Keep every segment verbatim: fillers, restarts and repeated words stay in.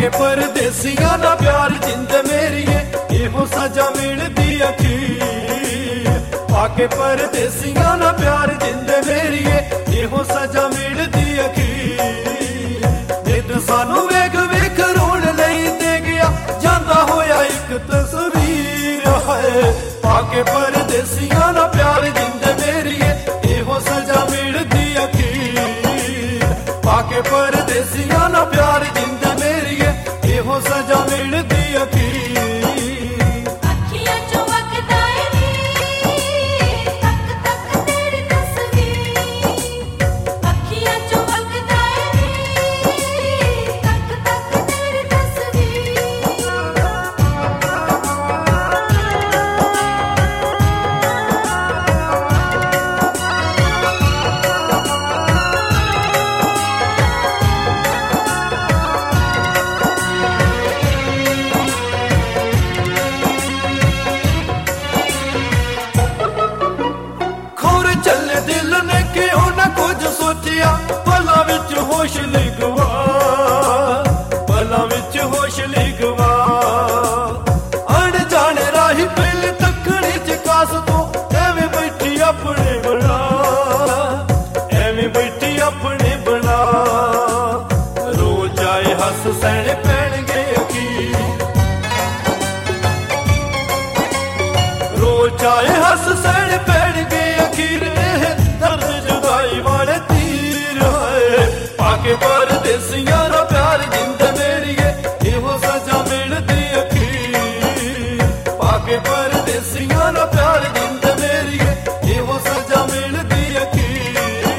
पाके परदेसियां दा प्यार जिंद मेरिए एहो सजा मिलदी अखीर। पाके परदेसियां दा प्यार जिंद मेरिए एहो सजा मिलदी अखीर। नित सानू वेख वेख रोण नहीं दे गया जांदा होया एक तस्वीर है। पाके परदेसियां दा प्यार जिंद मेरिए एहो सजा मिलदी अखीर। पाके परदेसियां दा प्यार जिंद मेरिए एहो सजा मिलदी अखीर। पला विच होश लिगवा पला विच होश लिगवा अण जाने राही पहले तकड़ी च कास तो एवें बैठी अपने बना एवें बैठी अपने बना। रोज आए हस सैने पैणगे अखीर। रोज आए हस सैने पैणगे अखीर। दर्द जुदाई वाले पाके परदेसियां दा प्यार जिंद मेरिए एहो सजा मिलदी अखीर। पाके परदेसियां दा प्यार जिंद मेरिए एहो सजा मिलदी अखीर।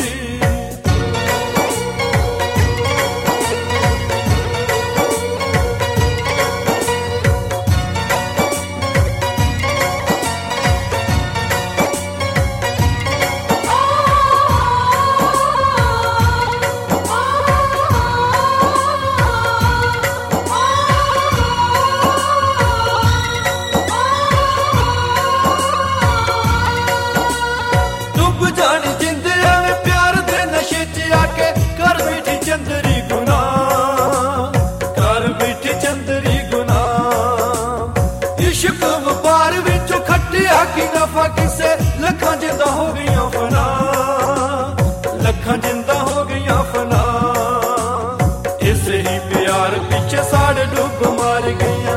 किसे लखां जिंदा हो गईयां फना लखां जिंदा हो गईयां फना। इसे ही प्यार पीछे साढ़े डूब मार गईयां।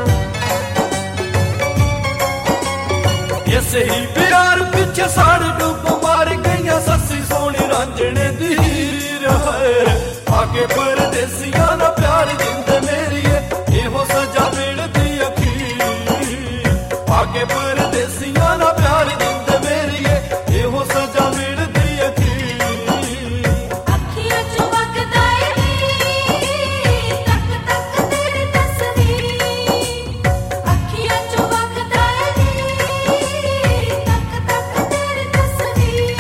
इसे ही प्यार पीछे साढ़े डूब मार गईयां। सस्सी सोनी रांझणे दी है। पाके परदेसियां दा प्यार जिंद मेरिए एहो सजा मिलदी अखीर। पाके परदेसियां दा प्यार जिंद मेरिए एहो सजा मिलदी अखीर। अखियां चों वगदा ए नीर तक तक तेरी तस्वीर। अखियां चों वगदा ए नीर तक तक तेरी तस्वीर।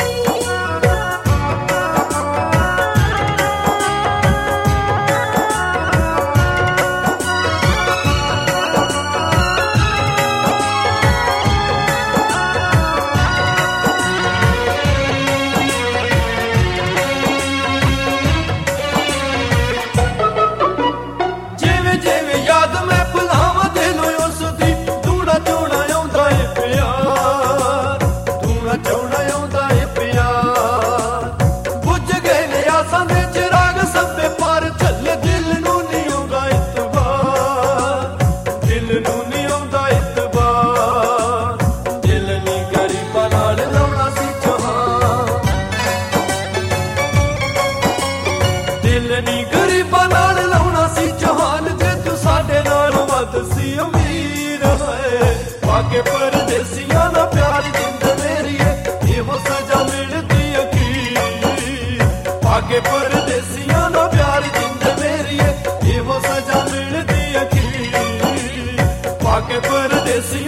दिल नी गरीबां नाल लाउणा सी जहान जे तू साडे नाल वध सी अमीर है। पाके परदेसियां दा प्यार जिंद मेरिए एहो सजा मिलदी अखीर। पाके परदेसियां दा प्यार जिंद मेरिए एहो सजा मिलदी अखीर। पाके परदेसियां